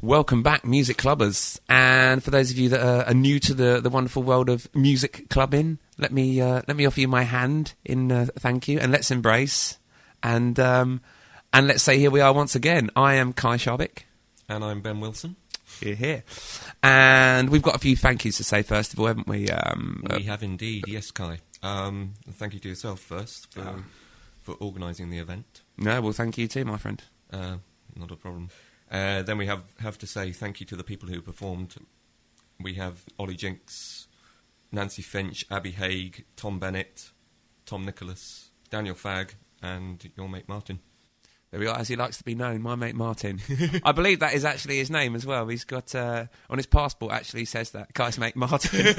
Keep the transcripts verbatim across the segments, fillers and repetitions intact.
Welcome back, music clubbers. And for those of you that are, are new to the, the wonderful world of music clubbing, let me uh, let me offer you my hand in uh, thank you, and let's embrace and um, and let's say here we are once again. I am Kai Sharvik, and I'm Ben Wilson. Here, here, and we've got a few thank yous to say first of all, haven't we? Um, we uh, have indeed, yes, Kai. Um, thank you to yourself first for oh. for organising the event. No, well, thank you too, my friend. Uh, not a problem. Uh, then we have, have to say thank you to the people who performed. We have Ollie Jinks, Nancy Finch, Abby Haig, Tom Bennett, Tom Nicholas, Daniel Fagg, and your mate Martin. There we are, as he likes to be known, my mate Martin. I believe that is actually his name as well. He's got, uh, on his passport actually says that, Kai's mate Martin.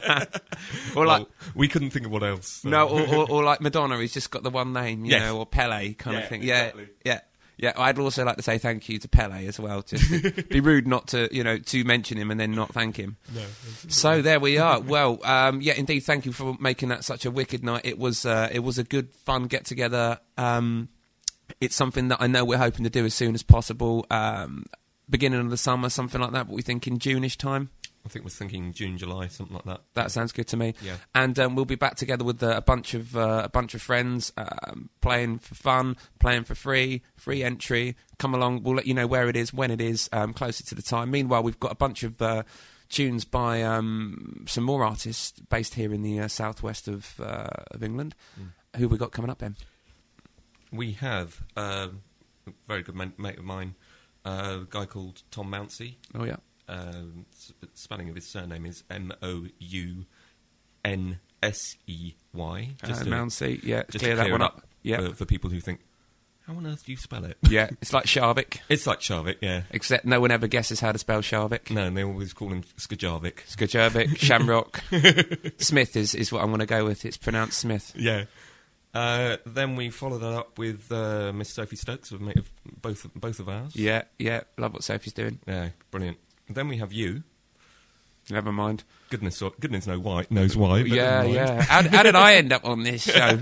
or like, well, we couldn't think of what else. So. No, or, or, or like Madonna, he's just got the one name, you yes. know, or Pele kind yeah, of thing. Exactly. Yeah, yeah. Yeah, I'd also like to say thank you to Pele as well. Just to be rude not to, you know, to mention him and then not thank him. No. So there we are. Well, um, yeah, indeed, thank you for making that such a wicked night. It was, uh, it was a good, fun get together. Um, it's something that I know we're hoping to do as soon as possible. Um, beginning of the summer, something like that. But we think in June-ish time. I think we're thinking June, July, something like that. That sounds good to me. Yeah. And um, we'll be back together with uh, a bunch of uh, a bunch of friends, um, playing for fun, playing for free, free entry. Come along. We'll let you know where it is, when it is, um, closer to the time. Meanwhile, we've got a bunch of uh, tunes by um, some more artists based here in the uh, southwest of uh, of England. Mm. Who have we got coming up, Ben? We have uh, a very good man- mate of mine, uh, a guy called Tom Mounsey. Oh yeah. Um, spelling of his surname is M O U N S E Y. Just uh, Mounsey, yeah, just clear to that one up. up. Yeah, for, for people who think, how on earth do you spell it? Yeah, it's like Sharvik. It's like Sharvik, yeah. Except no one ever guesses how to spell Sharvik. No, and they always call him Skajarvik. Skajarvik, Shamrock. Smith is, is what I'm going to go with. It's pronounced Smith. Yeah. Uh, then we followed that up with uh, Miss Sophie Stokes, a mate of both both of ours. Yeah, yeah, love what Sophie's doing. Yeah, brilliant. Then we have you. Never mind. Goodness, goodness knows why. Knows why. Yeah, yeah. How, how did I end up on this show?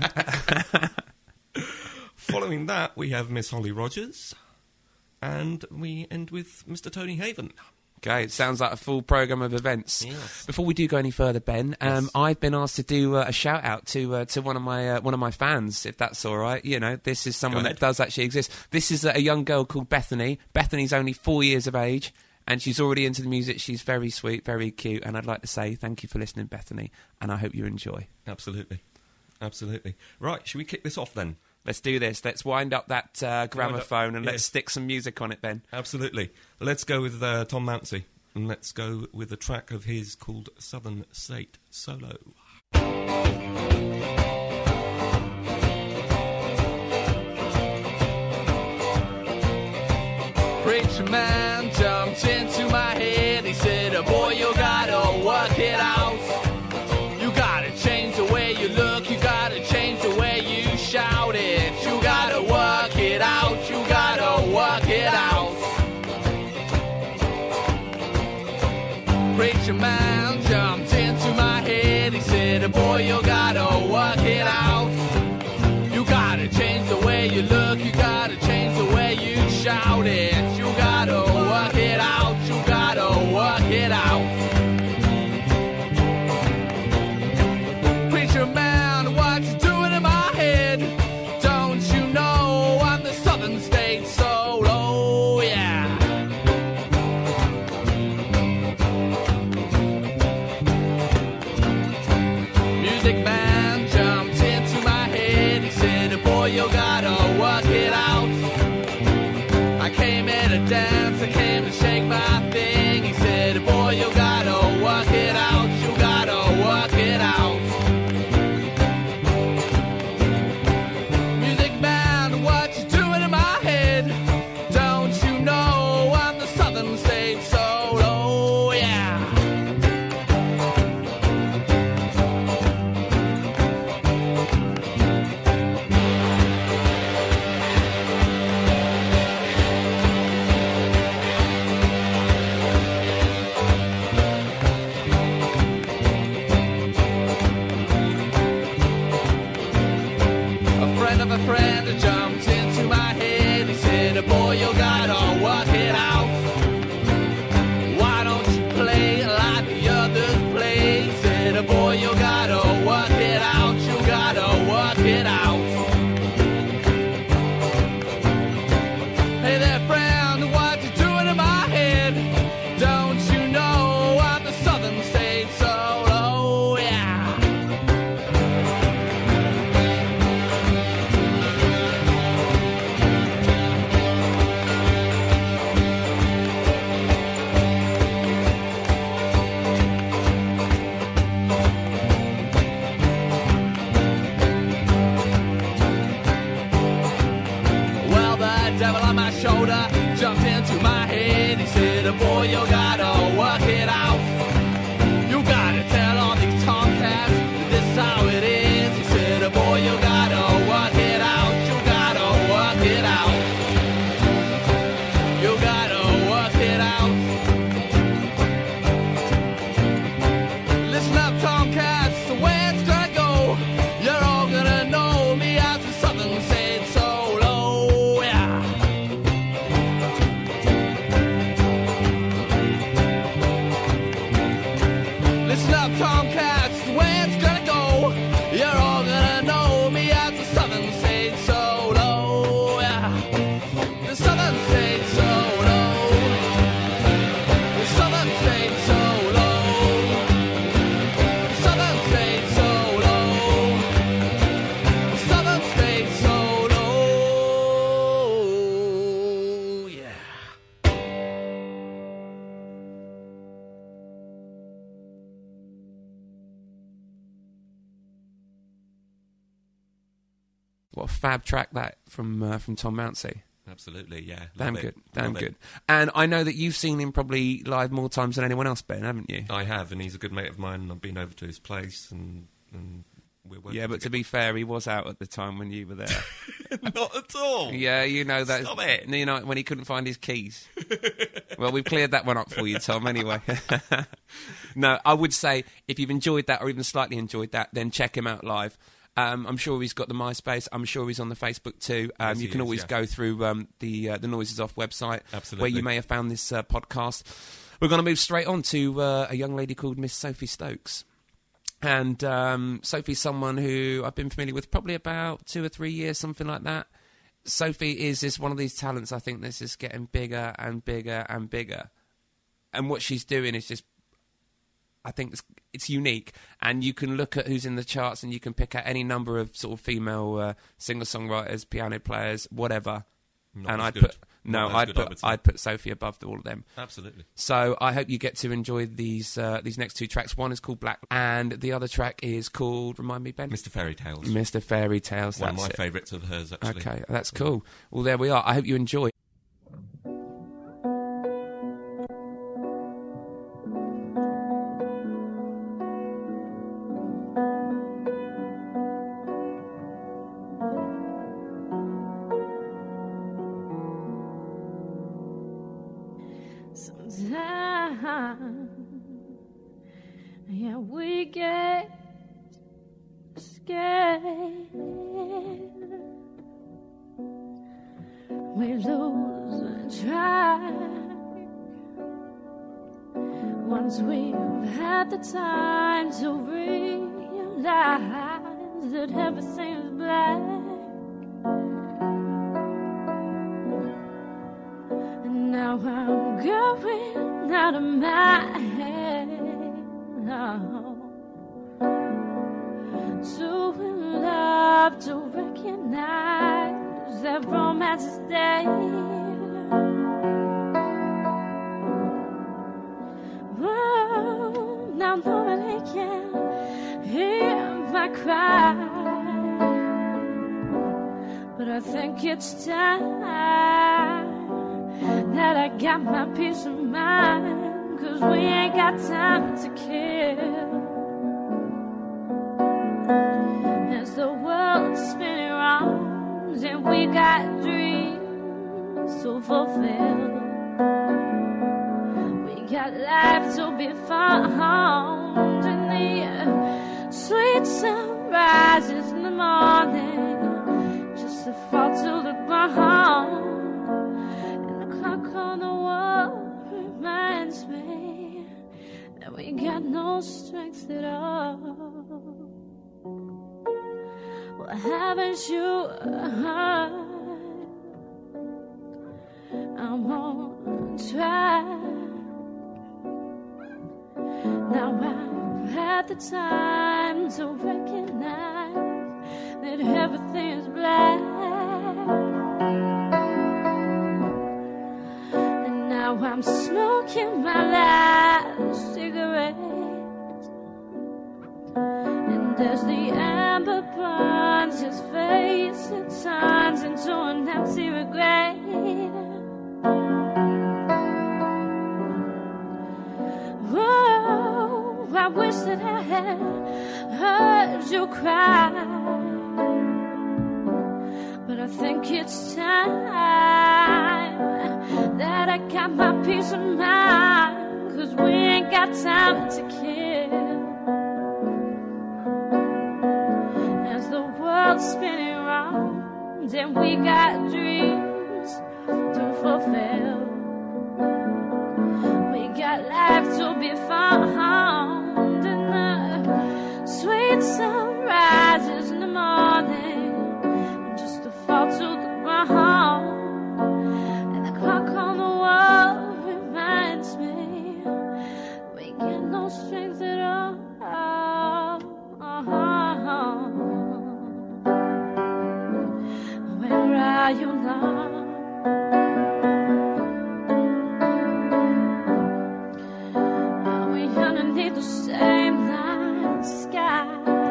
Following that, we have Miss Holly Rogers, and we end with Mister Tony Haven. Okay, it sounds like a full programme of events. Yes. Before we do go any further, Ben, um, yes. I've been asked to do uh, a shout out to uh, to one of my uh, one of my fans, if that's all right. You know, this is someone that does actually exist. This is a young girl called Bethany. Bethany's only four years of age, and she's already into the music. She's very sweet, very cute, and I'd like to say thank you for listening, Bethany, and I hope you enjoy. Absolutely, absolutely. Right, should we kick this off then? Let's do this. Let's wind up that uh, gramophone and yeah. let's stick some music on it, Ben. Absolutely. Let's go with uh, Tom Mounsey. And let's go with a track of his called Southern State Solo. Preacher man jumped into my head. He said, oh boy, you gotta work it out. You gotta change the way you look. You gotta change the way you shout it. You gotta work it out. You gotta work it out. Preacher man jumped into my head. He said, boy, you gotta work it out. You gotta change the way you look. You gotta change the way you shout it. You gotta work it out. You gotta work it out. Preacher man, what you doing in my head? Don't you know I'm the Southern State Solo? Yeah. boy, you gotta work it out. You gotta tell all these tomcats that this is how it is. He said, boy, you gotta work it out. You gotta work it out. You gotta work it out. Listen up, tomcats, the way it's gonna go. You're all gonna know me as the Southern Saint Solo, yeah. Listen up, tomcats, the way it's gonna go. You're all gonna know me as the Southern Saint Solo, yeah. The Southern Saint Solo. The Southern Saint Solo. The Southern Saint Solo. The Southern Saint Solo, yeah. What a fab track that from uh, from Tom Mountsie. Absolutely, yeah. Damn Love good, it. damn Love good. it. And I know that you've seen him probably live more times than anyone else, Ben, haven't you? I have, and he's a good mate of mine, and I've been over to his place, and, and we're working Yeah, but to together. be fair, he was out at the time when you were there. Not at all. Yeah, you know that. Stop it. You know when he couldn't find his keys. Well, we've cleared that one up for you, Tom. Anyway, no, I would say if you've enjoyed that or even slightly enjoyed that, then check him out live. Um, I'm sure he's got the MySpace. I'm sure he's on the Facebook too. Um, Yes, you he can is, always yeah. go through um, the uh, the Noises Off website, Absolutely. where you may have found this uh, podcast. We're going to move straight on to uh, a young lady called Miss Sophie Stokes. And um, Sophie's someone who I've been familiar with probably about two or three years, something like that. Sophie is just one of these talents, I think, that's just getting bigger and bigger and bigger. And what she's doing is just, I think it's, it's unique. And you can look at who's in the charts and you can pick out any number of sort of female uh, singer-songwriters, piano players, whatever. Not and as I'd good. put no, Not as I'd good, I put would say. I'd put Sophie above all of them. Absolutely. So I hope you get to enjoy these uh, these next two tracks. One is called Black, and the other track is called, remind me, Ben? Mister Fairy Tales. Mister Fairy Tales. One of That's my it. favourites of hers, actually. Okay, that's cool. Well, there we are. I hope you enjoy. Sometimes, yeah, we get scared. We lose track once we've had the time to realize that everything's black. And now I'm going out of my head, oh, too in love to recognize that romance is dead. Whoa, now nobody can hear my cry, but I think it's time that I got my peace of mind, 'cause we ain't got time to kill. As the world's spinning round and we got dreams to fulfill, we got life to be found in the sweet sunrises in the morning, just to fall to the ground. On the wall reminds me that we got no strength at all. Well, haven't you heard? I'm on track. Now I've had the time to recognize that everything's black. Now I'm smoking my last cigarette, and as the amber burns, his face it turns into an empty regret. I wish that I had heard you cry. But I think it's time that I got my peace of mind, 'cause we ain't got time to kill. As the world's spinning round and we got dreams to fulfill, we got life to be found, and the sweet sunrises in the morning just to fall to the ground. And the clock on the wall reminds me we get no strength at all. Where are you now? Are we underneath the same night sky?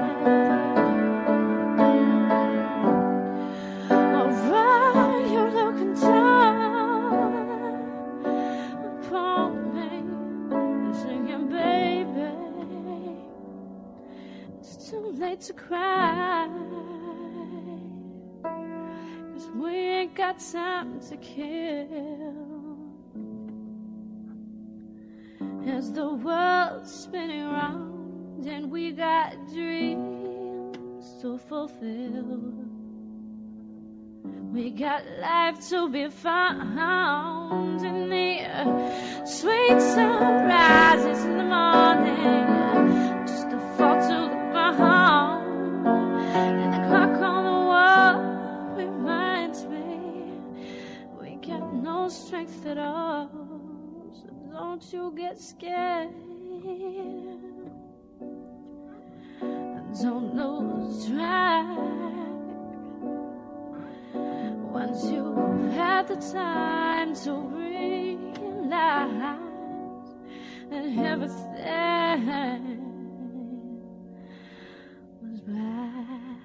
Or are you looking down upon me, singing, baby, it's too late to cry, 'cause we ain't got time to kill. As the world's spinning round and we got dreams to fulfill, we got life to be found, in the sweet sunrises in the morning just to fall to the ground. And the clock on the wall reminds me we got no strength at all. So don't you get scared, don't lose track. Once you've had the time to realize that everything was black.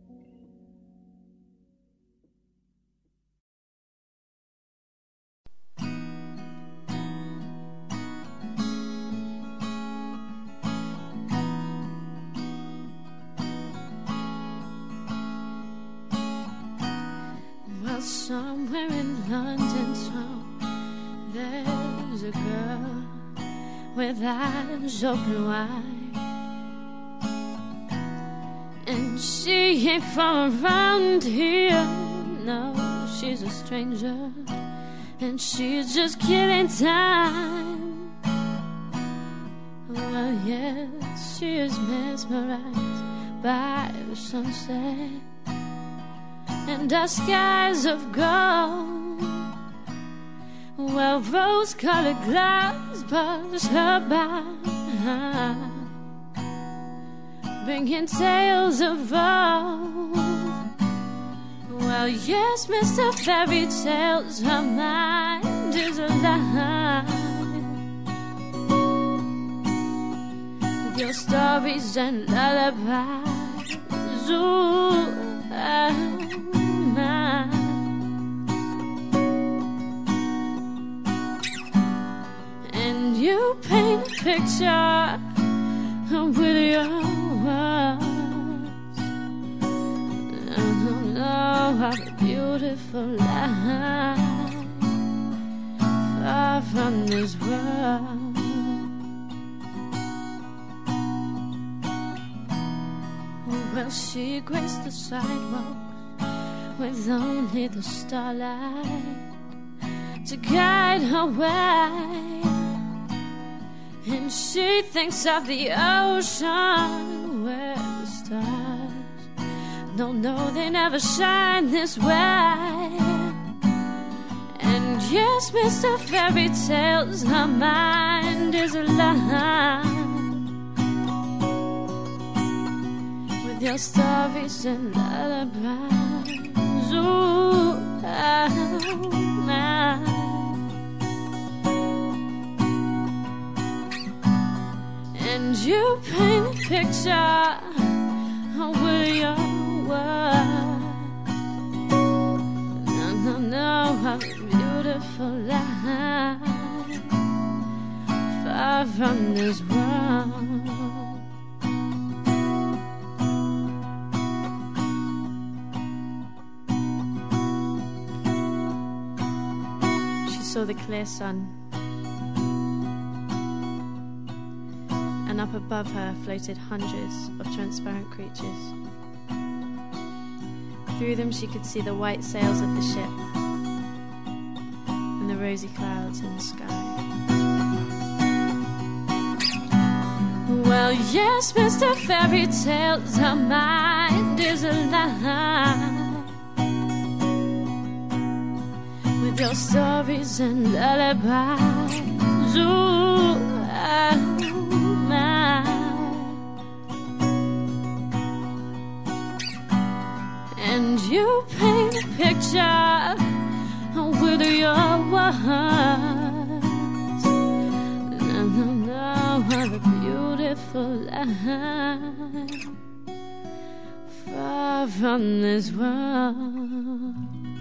Well, somewhere in London town, there's a girl with eyes open wide, and she ain't from around here. No, she's a stranger, and she's just killing time. Well, yes, she is mesmerized by the sunset and our skies of gold. Well, rose-colored clouds buzz her by, bringing tales of old. Well, yes, Mister Fairy Tales, her mind is alive with your stories and lullabies. Ooh, oh my. And you paint a picture with your words. I don't know how beautiful life far from this world. Well, she graced the sidewalks with only the starlight to guide her way, and she thinks of the ocean where the stars don't know they never shine this way. And yes, Mister Fairy Tales, her mind is alive with your stories and lullabies. Ooh, oh my. And you paint a picture with your words. No, no, no, how beautiful life far from this world. She saw the clear sun, and up above her floated hundreds of transparent creatures. Through them she could see the white sails of the ship and the rosy clouds in the sky. Well, yes, Mister Fairy Tales, our mind is alive with your stories and lullabies. Ooh, oh my. And you paint a picture with your words. No, no, no, what a beautiful life far from this world.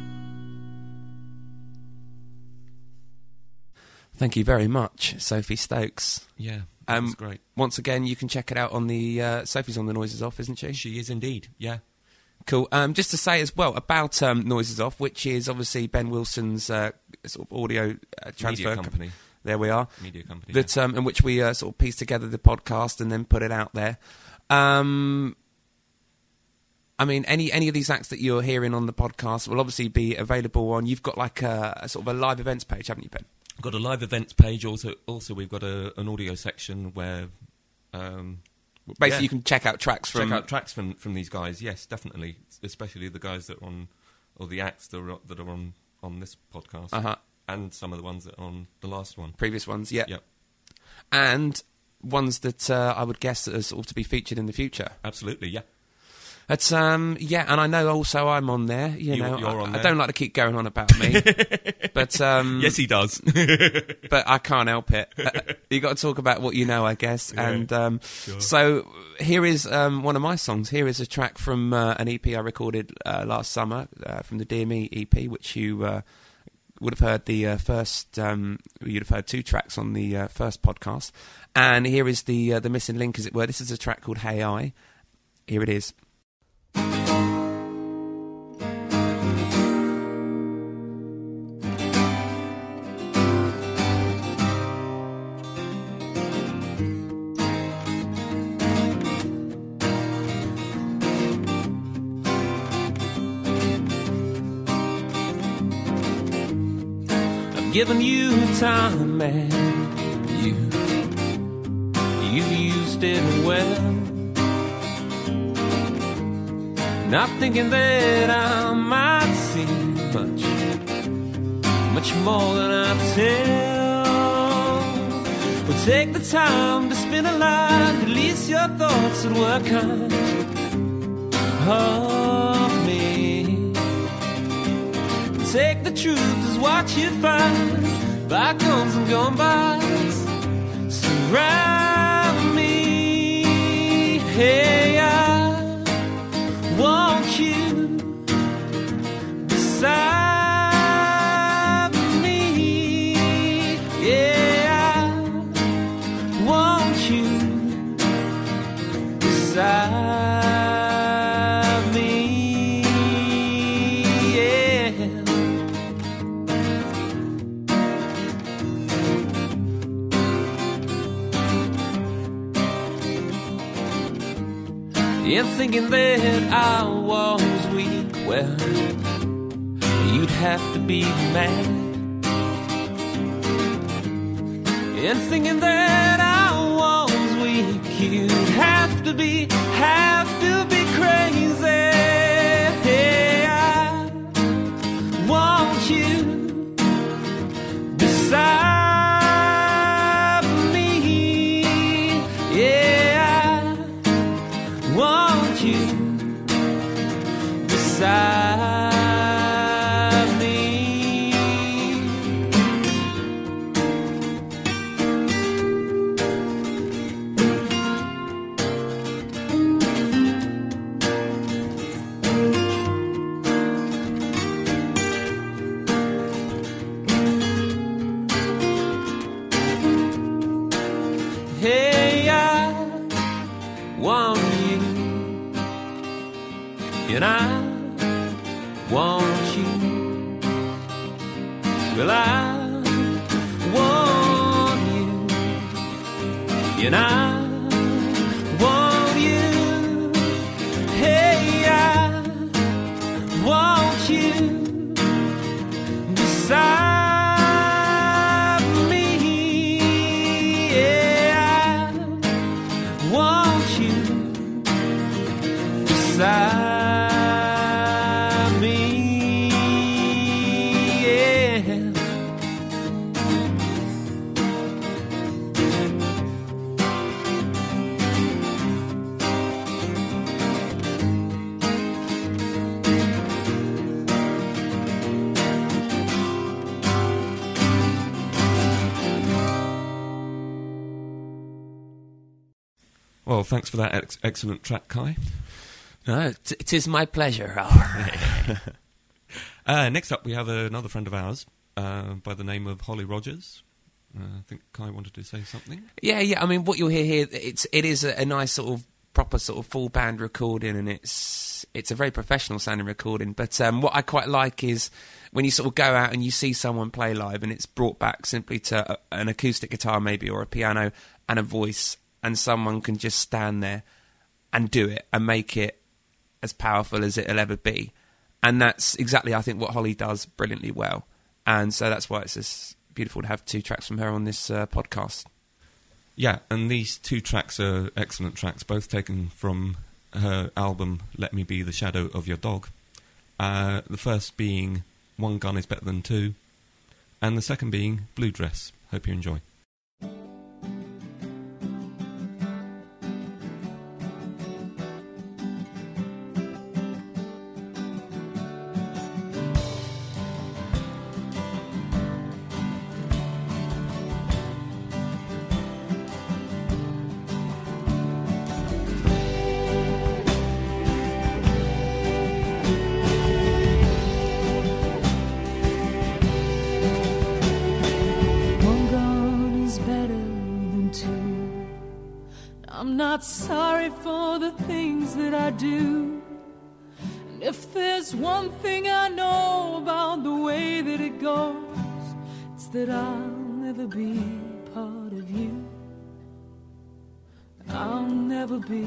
Thank you very much, Sophie Stokes. Yeah, Um, that's great. Once again, you can check it out on the... Uh, Sophie's on the Noises Off, isn't she? She is indeed, yeah. Cool. Um, just to say as well about um, Noises Off, which is obviously Ben Wilson's uh, sort of audio uh, transfer Media company. There we are. Media company. That um, in which we uh, sort of pieced together the podcast and then put it out there. Um, I mean, any any of these acts that you're hearing on the podcast will obviously be available on. You've got like a, a sort of a live events page, haven't you, Ben? We've got a live events page. Also, also we've got a, an audio section where um, Basically, yeah. you can check out tracks from. check out tracks from, from these guys. Yes, definitely, especially the guys that are on, or the acts that are, that are on, on this podcast, Uh-huh. and some of the ones that are on the last one. Previous ones, yeah. Yep, And ones that uh, I would guess are sort of to be featured in the future. absolutely. Yeah, It's um yeah, and I know also I'm on there. You, You- know, you're I, on I there. don't like to keep going on about me, but um yes, he does. but I can't help it. You got to talk about what you know, I guess. Yeah, and um, so here is um, one of my songs. Here is a track from uh, an E P I recorded uh, last summer uh, from the Dear Me E P, which you uh, would have heard the uh, first. Um, you'd have heard two tracks on the uh, first podcast. And here is the uh, the missing link, as it were. This is a track called Hey I. Here it is. Giving you time and you you've used it well. Not thinking that I might see much, much more than I tell. Well, take the time to spend a life, release your thoughts and work kind of me. Take the truth as what you find. Bygones and gone bys surround me. Hey, I want you beside me. Yeah, I want you beside me. Yeah. And thinking that I was weak, well, you'd have to be mad. And thinking that I was weak, you'd have to be, have to be crazy. Hey, I want you beside me. Yeah, I want you beside me. and I want you. Well, I want you, and I want you. Hey, I want you beside me. Yeah, I want you beside. Well, thanks for that ex- excellent track, Kai. No, t- it is my pleasure. uh, next up, we have another friend of ours uh, by the name of Holly Rogers. Uh, I think Kai wanted to say something. Yeah, yeah. I mean, what you'll hear here, it's it is a, a nice sort of proper sort of full band recording, and it's it's a very professional sounding recording. But um, what I quite like is when you sort of go out and you see someone play live, and it's brought back simply to a, an acoustic guitar, maybe, or a piano and a voice. And someone can just stand there and do it and make it as powerful as it'll ever be. And that's exactly, I think, what Holly does brilliantly well. And so that's why it's just beautiful to have two tracks from her on this uh, podcast. Yeah, and these two tracks are excellent tracks, both taken from her album Let Me Be the Shadow of Your Dog. Uh, the first being One Gun is Better Than Two, and the second being Blue Dress. Hope you enjoy. I'm not sorry for the things that I do. And if there's one thing I know about the way that it goes, it's that I'll never be part of you. I'll never be.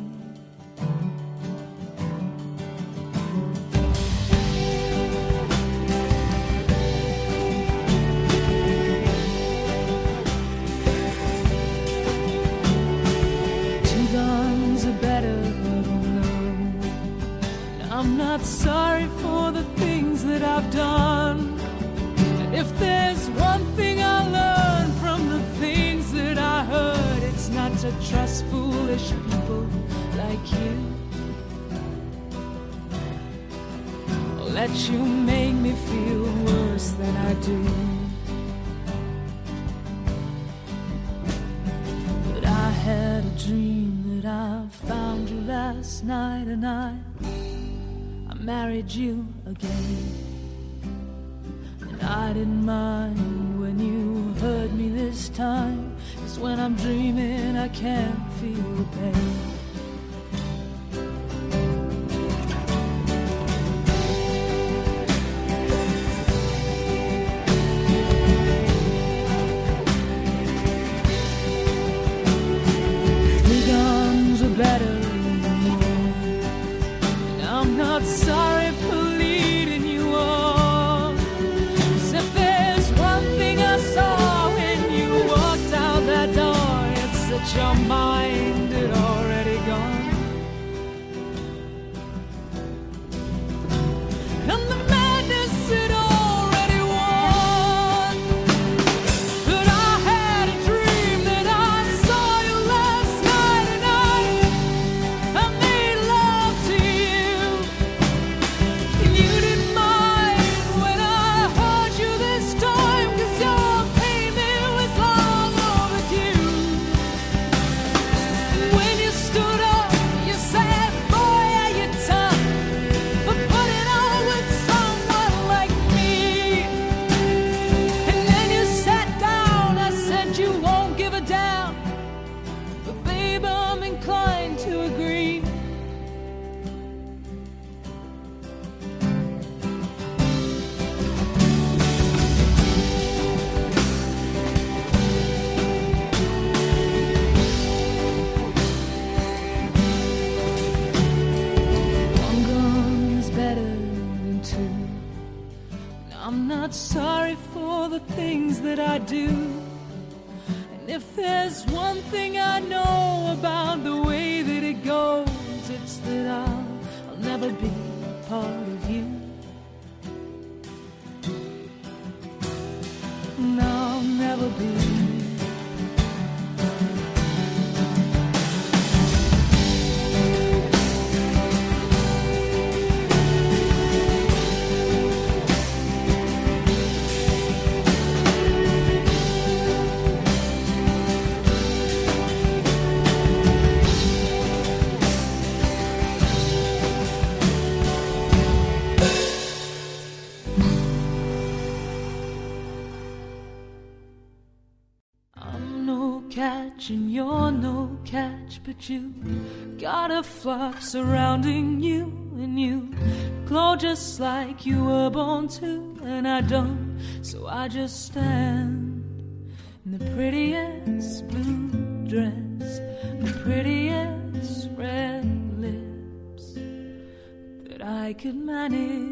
I'm not sorry for the things that I've done. And if there's one thing I learned from the things that I heard, it's not to trust foolish people like you. Or let you make me feel worse than I do. But I had a dream that I found you last night, and I married you again. And I didn't mind when you heard me this time, 'cause when I'm dreaming I can't feel the pain. Three guns are better than one, and I'm not sorry for leading you on. 'Cause if there's one thing I saw when you walked out that door, it's that your mind had already gone. And the madness had already won. But I had a dream that I saw you last night, and I, I made love to you. And you didn't mind when I heard you this time, 'cause your payment was long overdue. do. And if there's one thing I know about the way that it goes, it's that I'll, I'll never be part of you. No, I'll never be. And you're no catch, but you got a flock surrounding you, and you glow just like you were born to, and I don't, so I just stand in the prettiest blue dress, the prettiest red lips that I could manage.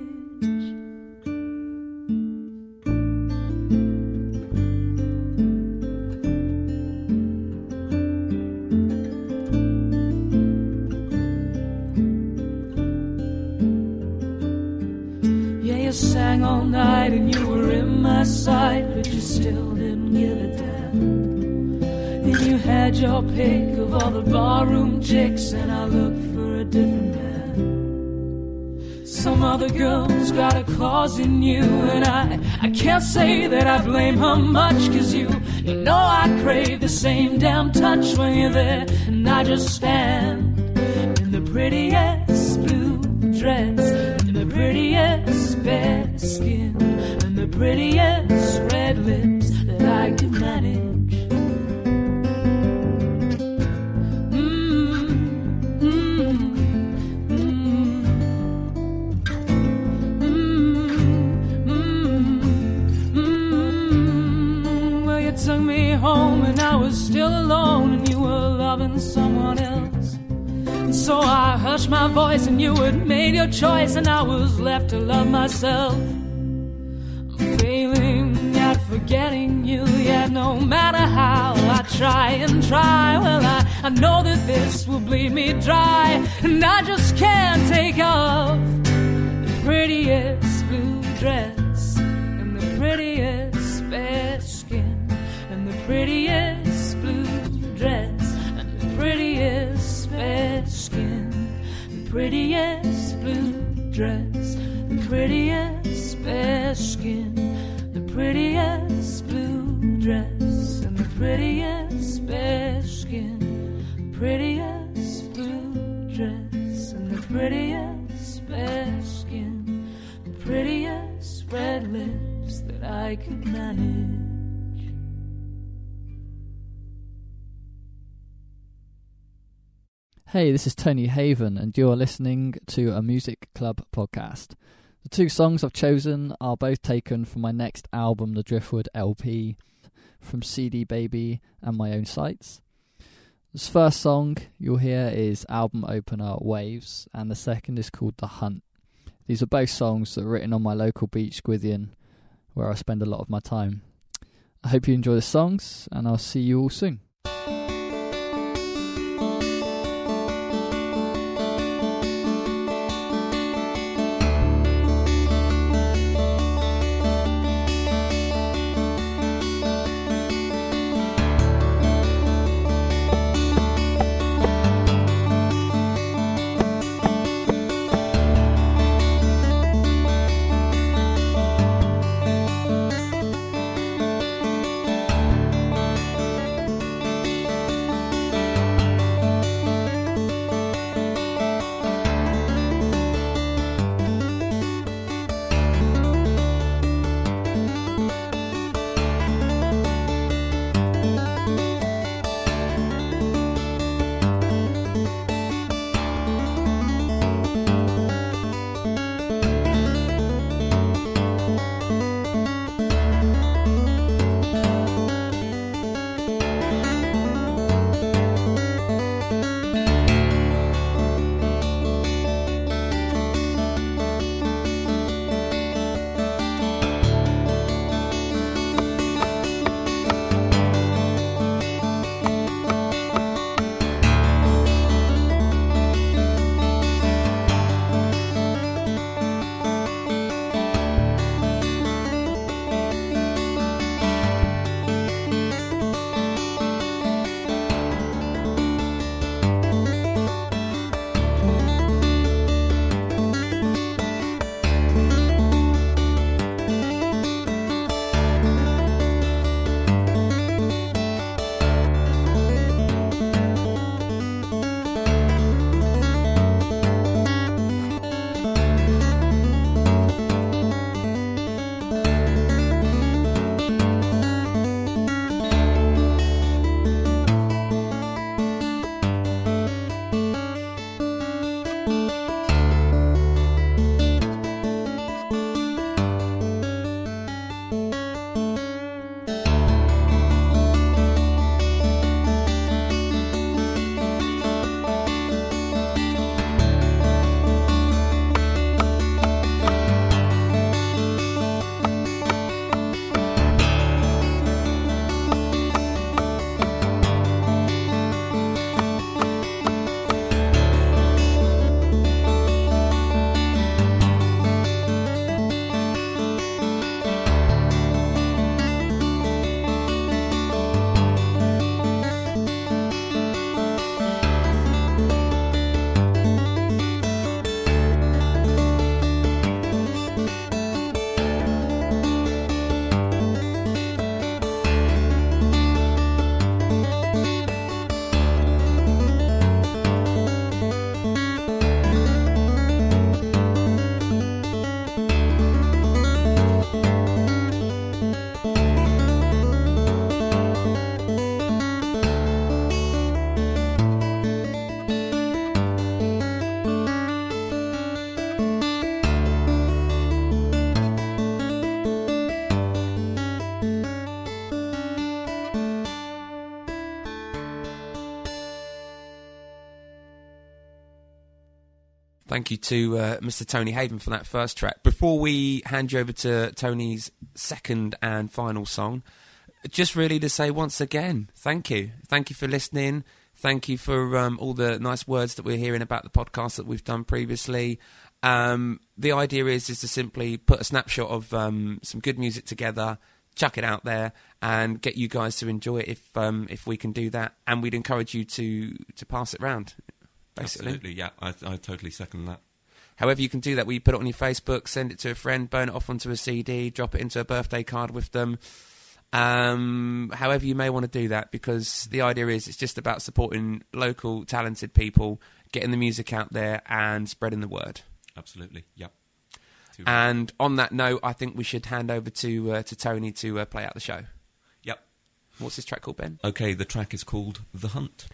Sang all night and you were in my sight, but you still didn't give a damn. And you had your pick of all the barroom chicks, and I looked for a different man. Some other girl's got a clause in you, and I, I can't say that I blame her much, cause you, you know I crave the same damn touch when you're there. And I just stand in the prettiest blue dress, in the prettiest bare skin, and the prettiest red lips that I could manage. Mm, mm, mm, mm, mm. Well, you took me home and I was still alone, and you were loving someone else. And so I hushed my voice and you had made your choice, and I was left to love myself. I'm failing at forgetting you, yet no matter how I try and try, well, I, I know that this will bleed me dry, and I just can't take off the prettiest blue dress, and the prettiest bare skin, and the prettiest blue dress, and the prettiest bare skin, the prettiest blue dress, the prettiest bare skin, the prettiest blue dress, and the prettiest bare skin, the prettiest blue dress, and the prettiest bare skin, the prettiest red lips that I could manage. Hey, this is Tony Haven, and you're listening to a Music Club podcast. The two songs I've chosen are both taken from my next album, the Driftwood L P, from C D Baby and my own sites. This first song you'll hear is album opener Waves, and the second is called The Hunt. These are both songs that are written on my local beach, Squithian, where I spend a lot of my time. I hope you enjoy the songs, and I'll see you all soon. Thank you to uh, Mister Tony Haven for that first track. Before we hand you over to Tony's second and final song, just really to say once again, thank you. Thank you for listening. Thank you for um, all the nice words that we're hearing about the podcast that we've done previously. Um, the idea is is to simply put a snapshot of um, some good music together, chuck it out there, and get you guys to enjoy it if um, if we can do that. And we'd encourage you to, to pass it round, basically. Absolutely, yeah. I, I totally second that. However you can do that, we put it on your Facebook, send it to a friend, burn it off onto a C D, drop it into a birthday card with them. Um, however you may want to do that, because the idea is it's just about supporting local talented people, getting the music out there and spreading the word. Absolutely, yep. Too And on that note, I think we should hand over to uh, to Tony to uh, play out the show. Yep. What's this track called, Ben? Okay, the track is called The Hunt.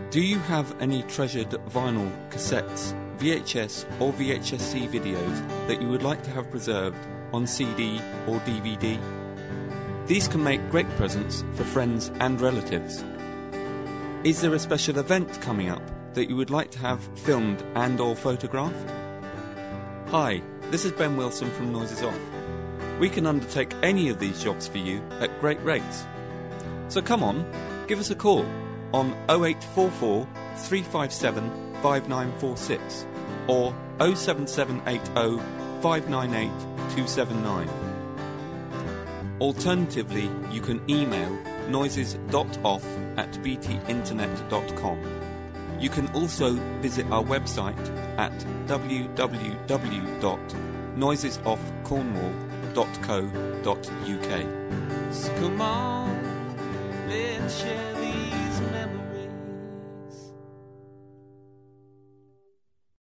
Do you have any treasured vinyl, cassettes, V H S or V H S C videos that you would like to have preserved on C D or D V D? These can make great presents for friends and relatives. Is there a special event coming up that you would like to have filmed and or photographed? Hi, this is Ben Wilson from Noises Off. We can undertake any of these jobs for you at great rates. So come on, give us a call on oh eight four four, three five seven, five nine four six or oh seven seven eight oh, five nine eight, two seven nine. Alternatively, you can email noises dot off at b t internet dot com. You can also visit our website at w w w dot noises off cornwall dot co dot u k. So come on, let's share